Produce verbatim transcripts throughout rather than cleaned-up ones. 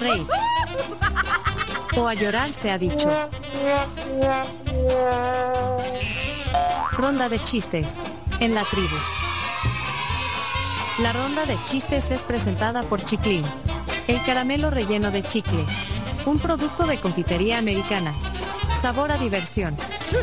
reír. O a llorar se ha dicho. Ronda de chistes en la tribu. La ronda de chistes es presentada por Chiclín, el caramelo relleno de chicle, un producto de confitería americana. Sabor a diversión.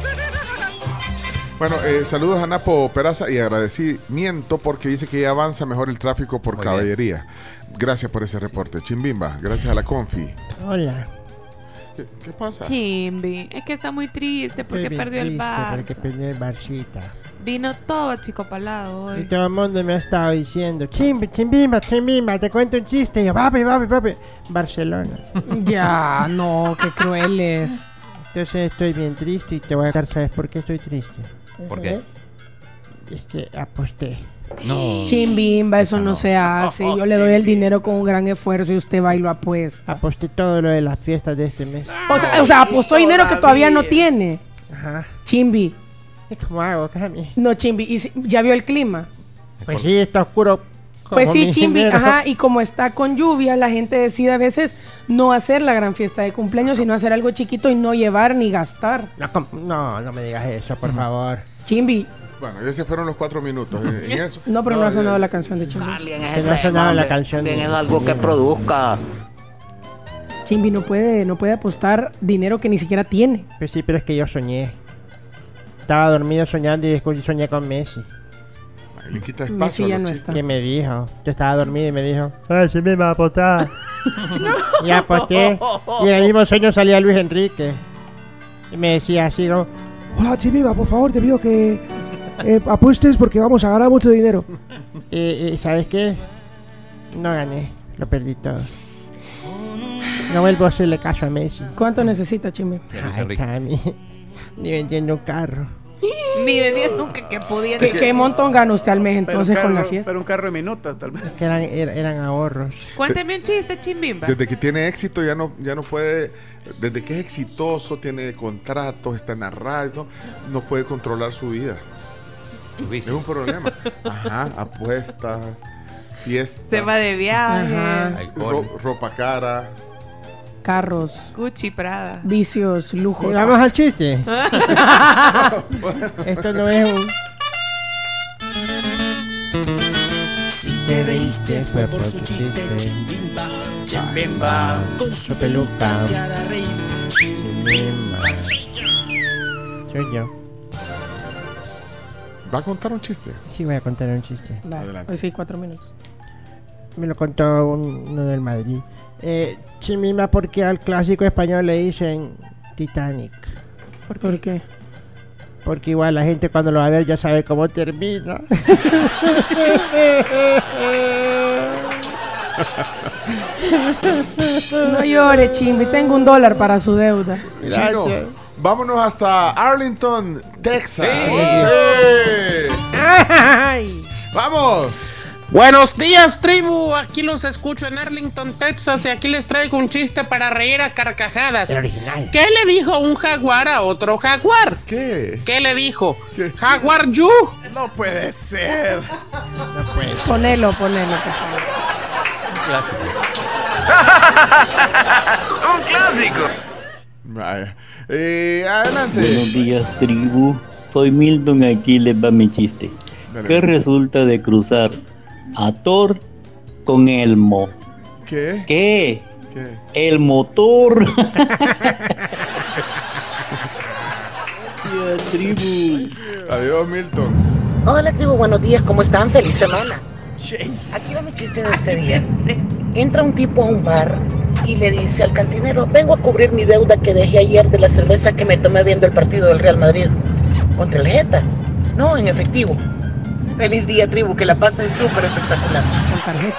Bueno, eh, saludos a Napo Peraza y agradecimiento porque dice que ya avanza mejor el tráfico por Muy caballería. Bien. Gracias por ese reporte. Chimbimba, gracias a la Confi. Hola. ¿Qué, qué pasa? Chimbi, es que está muy triste porque Estoy perdió triste el bar. Porque perdió el barcita. Vino todo chico palado hoy. Y todo el mundo me ha estado diciendo, Chimbi, chimbimba, chimbimba, te cuento un chiste. Y yo, papi, papi, papi. Barcelona. Ya, no, qué crueles. Entonces estoy bien triste y te voy a contar, ¿sabes por qué estoy triste? ¿Por qué? Es que aposté. No. Chimbimba, eso, eso no, no se hace. Yo le doy el dinero con un gran esfuerzo y usted va y lo apuesta. Aposté todo lo de las fiestas de este mes. O sea, o sea apostó dinero que todavía no tiene. Ajá. Chimbi. ¿Cómo hago, Cami? No, Chimbi. ¿Y si, ya vio el clima? Pues sí, está oscuro. Pues sí, Chimbi, dinero. Ajá, y como está con lluvia, la gente decide a veces no hacer la gran fiesta de cumpleaños, sino hacer algo chiquito y no llevar ni gastar. No, no, no me digas eso, por favor. Chimbi. Bueno, ya se fueron los cuatro minutos. ¿En eso? No, pero no, no ha sonado ya... la canción de Chimbi. Que no ha sonado la canción. Bien, es algo que produzca. Chimbi no puede, no puede apostar dinero que ni siquiera tiene. Pues sí, pero es que yo soñé. Estaba dormido soñando y después soñé con Messi. Le quita espacio ya a los no chistes. está. ¿Qué me dijo? Yo estaba dormido y me dijo, ay, sí me va a apostar. No. Y aposté. Y en el mismo sueño salía Luis Enrique. Y me decía así como, hola, Chimiba, por favor, te pido que eh, apuestes porque vamos a ganar mucho dinero. Y, y ¿sabes qué? No gané. Lo perdí todo. No vuelvo a hacerle caso a Messi. ¿Cuánto necesita, Chimbi? Ay, Cami. Ni vendiendo un carro. Ni venía nunca que podía. ¿Qué, ¿Qué montón gana usted al mes entonces carro, con la fiesta? Pero un carro de minutos, tal vez. Que eran, er, eran ahorros. Cuénteme un chiste, Chimbimba. Desde que tiene éxito ya no, ya no puede, desde que es exitoso, tiene contratos, está en la radio, no puede controlar su vida. Es un problema. Ajá, apuestas, fiestas. Se va de viaje. Ro, ropa cara. Carros, Gucci, Prada, vicios, lujos. Vamos al chiste. Esto no es un... Si te reíste fue por su chiste, Chimbimba. Chimbimba. Con su peluca te hará reír. Chimbimba. Soy yo. ¿Va a contar un chiste? Sí, voy a contar un chiste. Vale. Adelante. Hoy sí, cuatro minutos. Me lo contó un, uno del Madrid. Eh, Chimima, ¿por qué al clásico español le dicen Titanic? ¿Por, ¿Por qué? Porque igual la gente cuando lo va a ver ya sabe cómo termina. No llore, Chimbi, tengo un dólar para su deuda. Chino, vámonos hasta Arlington, Texas. Sí. Sí. ¡Vamos! Buenos días, tribu. Aquí los escucho en Arlington, Texas, y aquí les traigo un chiste para reír a carcajadas. El original. ¿Qué le dijo un jaguar a otro jaguar? ¿Qué? ¿Qué le dijo? ¿Qué? Jaguar you. No puede ser. No puede ser. Ponelo, ponelo, por favor. Un clásico. Vaya. Eh, adelante. Buenos días, tribu. Soy Milton, aquí les va mi chiste. Dale. ¿Qué resulta de cruzar a Thor con Elmo? ¿Qué? ¿Qué? ¿Qué? El motor. Yeah, tribu. Adiós, Milton. Hola, tribu, buenos días, ¿cómo están? Feliz semana. Aquí va mi chiste de este día. Entra un tipo a un bar y le dice al cantinero, vengo a cubrir mi deuda que dejé ayer de la cerveza que me tomé viendo el partido del Real Madrid. ¿Con tarjeta? No, en efectivo. Feliz día, tribu, que la pasen súper espectacular. Con tarjeta.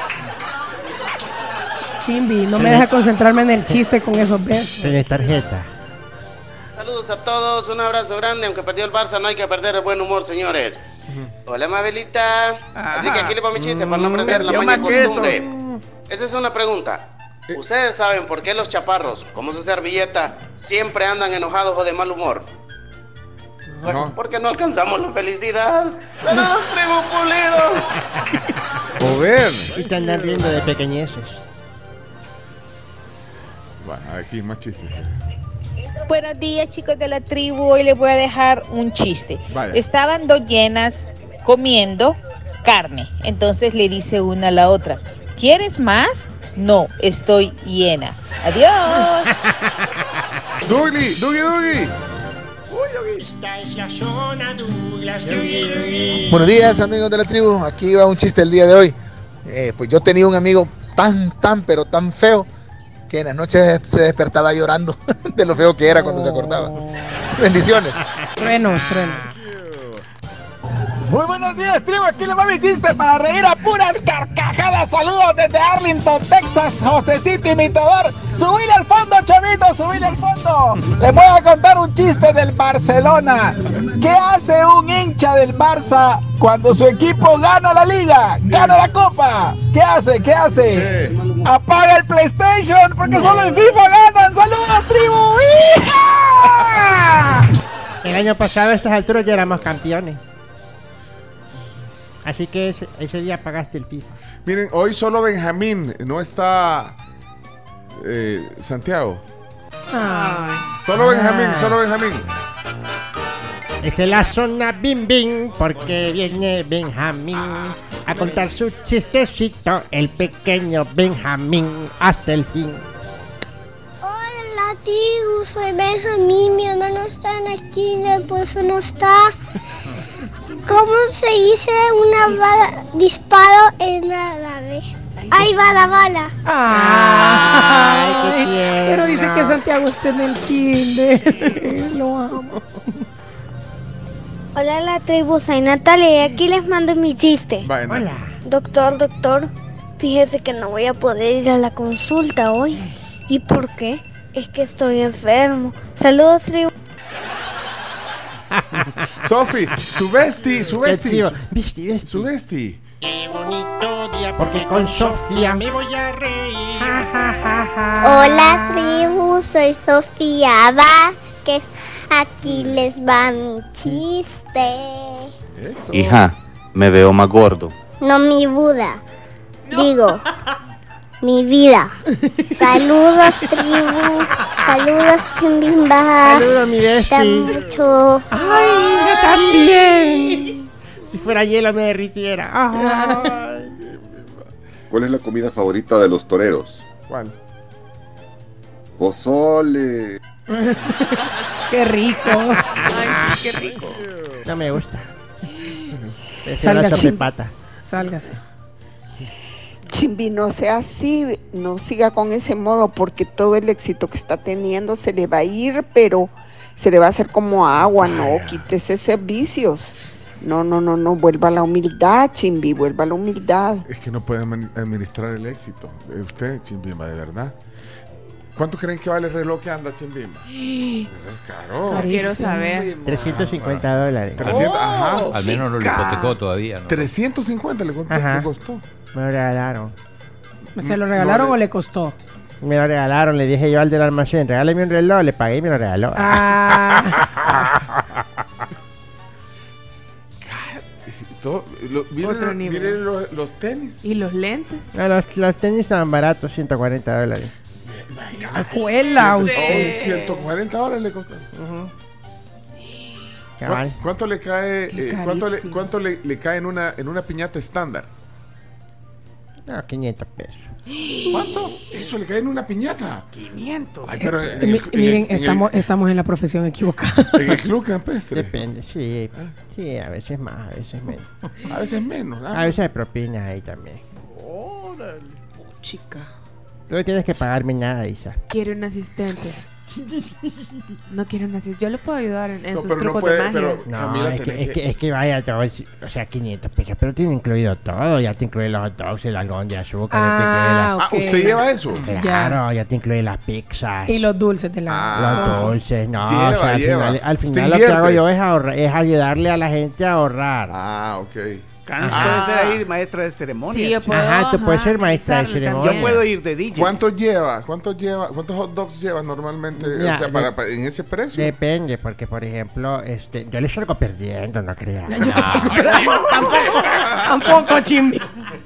Chimbi, no me deja concentrarme en el chiste con esos besos. Tienes tarjeta. Saludos a todos, un abrazo grande. Aunque perdió el Barça, no hay que perder el buen humor, señores. Uh-huh. Hola, Mabelita. Ajá. Así que aquí le va mi chiste, mm, para no perder la maña costumbre. Esa es una pregunta. ¿Ustedes saben por qué los chaparros, como su servilleta, siempre andan enojados o de mal humor? Bueno, no. Porque no alcanzamos la felicidad. ¡Saludos, tribu pulido! Joder. Y te andan riendo de pequeñeces. Va, aquí más chistes. Buenos días, chicos de la tribu. Hoy les voy a dejar un chiste. Vaya. Estaban dos hienas comiendo carne. Entonces le dice una a la otra: ¿quieres más? No, estoy llena. Adiós. Dougie, Dougie, Dougie. Esta es la zona Douglas. Dougie, Dougie. Buenos días, amigos de la tribu. Aquí va un chiste el día de hoy. Eh, pues yo tenía un amigo tan, tan, pero tan feo que en las noches se despertaba llorando de lo feo que era cuando se acordaba. Bendiciones. Truenos, truenos. Muy buenos días, tribu. Aquí le va mi chiste para reír a puras carcajadas. Saludos desde Arlington, Texas. Josecito imitador. Subile al fondo, chavito, subile al fondo. Les voy a contar un chiste del Barcelona. ¿Qué hace un hincha del Barça cuando su equipo gana la liga, gana la copa? ¿Qué hace? ¿Qué hace? Apaga el PlayStation porque solo en FIFA ganan. ¡Saludos, tribu! ¡Hija! El año pasado a estas alturas ya éramos campeones. Así que ese, ese día pagaste el FIFA. Miren, hoy solo Benjamín, no está eh, Santiago. Ay. Solo Benjamín, Ah. solo Benjamín. Esta es la zona Bim Bim, porque viene Benjamín a contar su chistecito, el pequeño Benjamín, hasta el fin. Hola, tío, soy Benjamín, mi hermano está en aquí, después no está. ¿Cómo se dice una bala, disparo en árabe? ¡Ahí va la bala! Ay, qué tierno. pero dice que Santiago está en el kinder. Lo amo. Hola, la tribu, soy Natalia y aquí les mando mi chiste. Bueno. Hola. Doctor, doctor, fíjese que no voy a poder ir a la consulta hoy. ¿Y por qué? Es que estoy enfermo. Saludos, tribu. Sofi, su vesti, su vesti. tío, su- Vesti, vesti. Su vesti. Qué bonito día, porque con Sofía me voy a reír. Ja, ja, ja, ja. Hola, tribu, soy Sofía Vázquez. Aquí les va mi chiste. Eso. Hija, me veo más gordo. No mi Buda. Digo, mi vida. Saludos, tribu. Saludos, Chimbimba. Saludos, mi Te Vesti. amo mucho. Ay, yo también. Si fuera hielo me derritiera. Ay. ¿Cuál es la comida favorita de los toreros? ¿Cuál? Pozole. Qué rico. Ay, sí, qué rico. No me gusta. Prefiero la Sálgase. sopepata. Sálgase. Chimbi, no sea así, no siga con ese modo porque todo el éxito que está teniendo se le va a ir, pero se le va a hacer como agua, no, quítese esos vicios. No, no, no, no, vuelva a la humildad, Chimbi, vuelva a la humildad. Es que no puede admin- administrar el éxito. Eh, Usted, Chimbimba, de verdad. ¿Cuánto creen que vale el reloj que anda, Chimbimba? Eso es caro. Quiero saber. trescientos cincuenta dólares. trescientos, ajá. Al menos no lo hipotecó todavía, ¿no? trescientos cincuenta le, costó- Ajá. le costó. Me lo regalaron. ¿Se lo regalaron No, o le- le costó? Me lo regalaron, le dije yo al del almacén, regáleme un reloj, le pagué y me lo regaló. Ah. Todo- lo- miren Otro lo- nivel. miren lo- los tenis. ¿Y los lentes? No, los, los tenis estaban baratos, ciento cuarenta dólares. Escuela, Ciento- usted. oh, ciento cuarenta dólares le costaron. Cabal. ¿Cu- ¿Cuánto le cae, Qué eh, cuánto, le, carísimo. cuánto le, le cae en una, en una piñata estándar? No, quinientos pesos. ¿Cuánto? Eso le cae en una piñata. quinientos. Ay, pero en Mi- el, en el- Miren, en el- estamos, estamos en la profesión equivocada. en el club campestre. Depende, sí. Sí, a veces más, a veces menos. A veces menos. ¿ah? A veces hay propinas ahí también. Órale. Chica. Tú no tienes que pagarme nada, Isa. Quiere un asistente. No quiero un asistente. Yo le puedo ayudar en, en No, sus pero no trucos puede, de magia. pero- No, Camila, es, que, tenés es, que- que, es que vaya todo, es- o sea, quinientos pesos, pero tiene incluido todo, ya te incluye los hot dogs, el algodón de azúcar, ya te incluye Ah, la... Ah, ¿usted lleva eso? Claro, ya te incluye las pizzas. Y los dulces de la... Ah. Los dulces, no, Lleva, o sea, al lleva. final, al Usted final lo que hago invierte. yo es, ahorrar, es ayudarle a la gente a ahorrar. Ah, ok. Carlos Ajá. puede ser ahí maestra de ceremonia. Sí, yo puedo, Ajá, tú puedes ajá, ser maestra de organizarlo ceremonia. Yo puedo ir de D J. ¿Cuánto lleva? ¿Cuánto lleva? ¿Cuántos hot dogs lleva normalmente? Mira, o sea, de- para, para- en ese precio. Depende, porque por ejemplo, este, yo le salgo perdiendo, no creas. Tampoco, tampoco, Chimbi.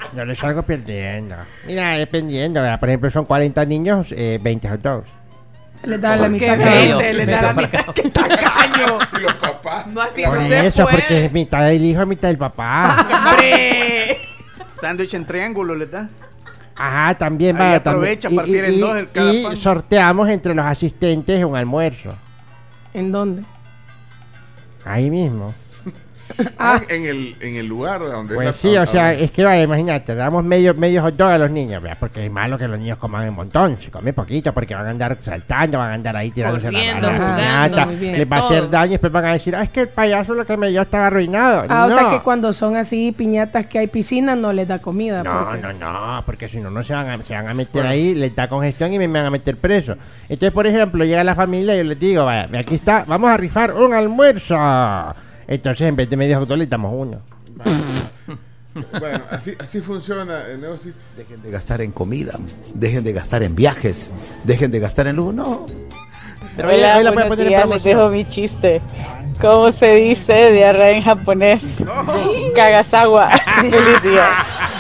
Yo les salgo perdiendo. Mira, dependiendo, ¿verdad? Por ejemplo, son cuarenta niños, eh, veinte hot dogs. Le da la mitad veinte, le da la mitad. ¡Qué tacaño! Y los papás. No así Por no se eso, puede. porque es mitad del hijo, mitad del papá. ¡Hombre! Sándwich en triángulo, ¿le da? Ajá, también Ahí va. aprovecha, también. partir en dos el cada y pan. sorteamos entre los asistentes un almuerzo. ¿En dónde? Ahí mismo. Ah, en el, en el lugar donde Pues es sí, la- o sea, es que vaya, imagínate, damos medio, medio hot dog a los niños, ¿verdad? Porque es malo que los niños coman un montón, se come poquito porque van a andar saltando, van a andar ahí tirándose la Corriendo, mano, la jugando, piñata, muy bien. les va a Todo. hacer daño y después van a decir, ah, es que el payaso lo que me dio estaba arruinado. Ah, o no. sea que cuando son así piñatas que hay piscina no les da comida. No, porque- no, no, porque si no, no se van a, se van a meter ahí, les da congestión y me van a meter preso. Entonces, por ejemplo, llega la familia y yo les digo, vaya, aquí está, vamos a rifar un almuerzo. Entonces, en vez de medio hot dog, le damos uno. Bueno, así, así funciona el negocio. Dejen de gastar en comida, dejen de gastar en viajes, dejen de gastar en lujo. No. Pero hoy- Hola, hoy la voy a buenos poner en días, les promoción. dejo mi chiste. ¿Cómo se dice diarrea en japonés? Kagasawa. Feliz día.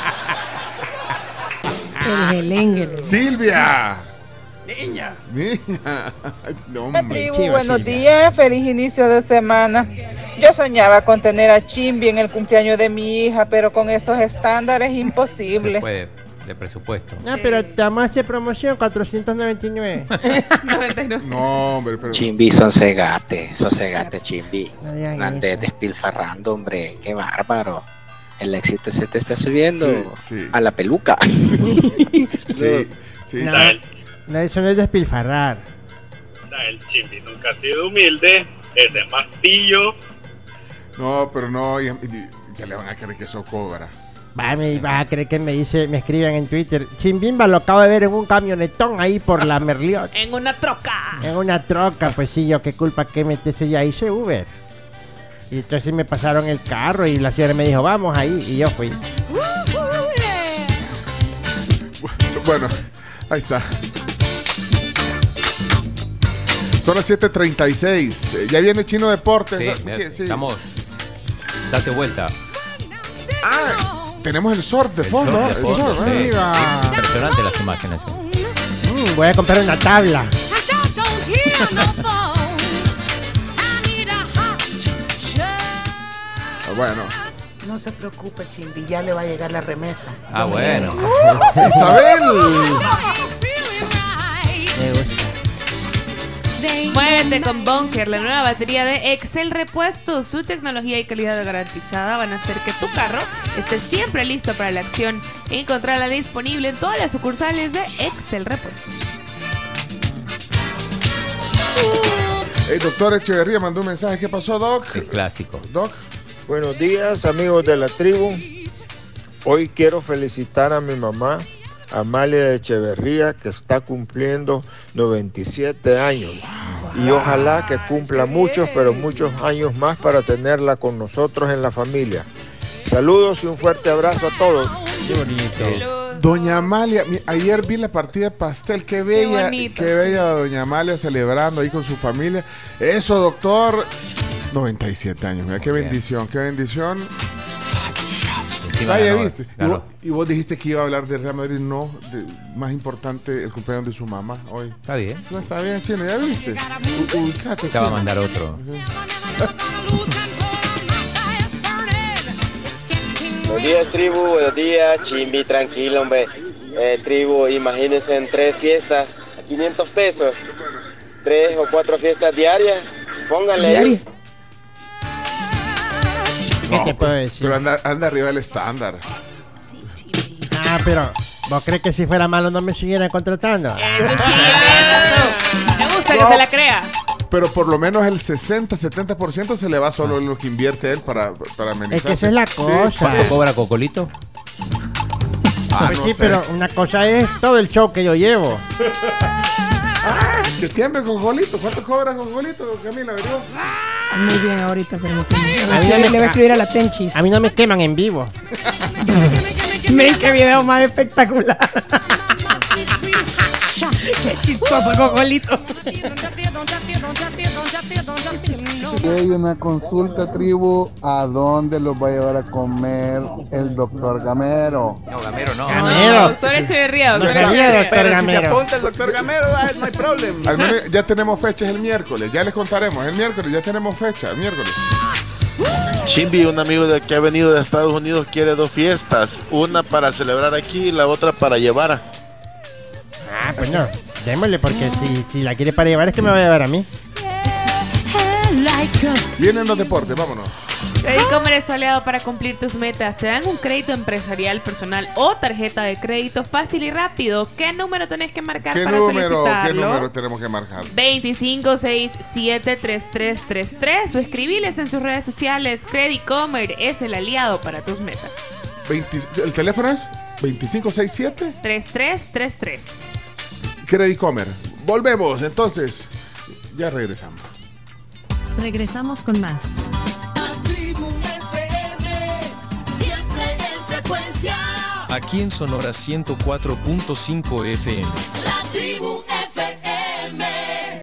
El gelengue. Silvia. Niña. Niña. No, hombre. Tribu, buenos días, feliz inicio de semana. Yo soñaba con tener a Chimbi en el cumpleaños de mi hija, pero con esos estándares imposible. Se puede, de presupuesto. No, pero te vamos a hacer promoción, cuatrocientos noventa y nueve. No, hombre, pero... Chimbi, sosegate, sosegate, Chimbi. No digan No andes despilfarrando, hombre, qué bárbaro. El éxito se te está subiendo Sí, sí. a la peluca. Sí, sí. No, no, eso no es despilfarrar. El Chimbi nunca ha sido humilde, ese es más pillo. No, pero no, y- y- ya le van a creer que eso cobra. Va, me vas a creer que me dice, me escriben en Twitter, Chimbimba lo acabo de ver en un camionetón ahí por la Merliot. En una troca. En una troca, pues sí, yo qué culpa que metese ya hice Uber. Y entonces me pasaron el carro y la señora me dijo, vamos ahí, y yo fui. Bueno, ahí está. Son las siete treinta y seis. Eh, Ya viene Chino Deportes. Sí, ¿Qué? Sí. estamos. Date vuelta. Ah, tenemos el S O R de fondo. short de el fondo, S O R, sí. arriba. Impresionante las imágenes. Mm, voy a comprar una tabla. Ah, Bueno. No se preocupe, Chimbi, ya le va a llegar la remesa. Ah, bueno. Isabel. Me gusta. Muévete con Bunker, la nueva batería de Excel Repuestos. Su tecnología y calidad garantizada van a hacer que tu carro esté siempre listo para la acción. Encontrarla disponible en todas las sucursales de Excel Repuestos. El doctor Echeverría mandó un mensaje. ¿Qué pasó, Doc? El clásico. Doc. Buenos días, amigos de la tribu. Hoy quiero felicitar a mi mamá, Amalia Echeverría, que está cumpliendo noventa y siete años. Y ojalá que cumpla muchos, pero muchos años más para tenerla con nosotros en la familia. Saludos y un fuerte abrazo a todos. Qué bonito. Doña Amalia, mi- ayer vi la partida de pastel, qué bella, bonito, qué bella Doña Amalia celebrando ahí con su familia. Eso, doctor, noventa y siete años, mira qué bendición, qué bendición. Encima Ah, ya ganó, viste. Y ganó. vos, y vos dijiste que iba a hablar de Real Madrid, no, de- más importante el cumpleaños de su mamá hoy. Está bien. No está bien, Chino, ya viste. U- ubicate, Te va a Chino. mandar otro. Buenos días, tribu, buenos días, Chimbi, tranquilo, hombre. Eh, tribu, imagínense en tres fiestas, a quinientos pesos, tres o cuatro fiestas diarias, pónganle ahí. ¿Qué te puedo decir? Pero anda, anda arriba del estándar. Ah, pero ¿vos crees que si fuera malo no me siguieran contratando? Eso sí, me gusta que se la crea. Pero por lo menos el sesenta, setenta por ciento se le va solo lo que invierte él para, para amenizar. Es que esa es la cosa. ¿Cuánto cobra Cocolito? Ah, Pues no sí, sé. pero una cosa es todo el show que yo llevo. Ah, que tiemble con Golito. ¿Cuánto cobra con Golito, Camila? ¿Averiguó? Muy bien, ahorita, permíteme. A mí no Le me- voy a escribir a la Tenchis. A mí no me queman en vivo. Miren qué video más espectacular. Qué chistoso, Cocolito. Hay una consulta, tribu. ¿A dónde los va a llevar a comer el doctor Gamero? No, Gamero no. Gamero. Doctor Echeverría, doctor No sabía, Echeverría. doctor Pero si se Gamero. apunta el doctor Gamero, ah, no hay problema. Al menos ya tenemos fechas el miércoles, ya les contaremos. El miércoles ya tenemos fecha, el miércoles. Chimbi, un amigo de que ha venido de Estados Unidos, quiere dos fiestas. Una para celebrar aquí y la otra para llevar. Ah, pues no. Démosle, porque si, si la quiere para llevar es que me va a llevar a mí. Vienen los deportes, vámonos. Credicomer es tu aliado para cumplir tus metas. Te dan un crédito empresarial, personal o tarjeta de crédito fácil y rápido. ¿Qué número tenés que marcar ¿Qué para número, solicitarlo? ¿Qué número tenemos que marcar? veinticinco seis siete treinta y tres treinta y tres o escribiles en sus redes sociales. Credicomer es el aliado para tus metas. veinte, ¿el teléfono es? veinticinco sesenta y siete treinta y tres treinta y tres. Credicomer. Volvemos, entonces. Ya regresamos. Regresamos con más. Aquí en Sonora ciento cuatro punto cinco F M. La tribu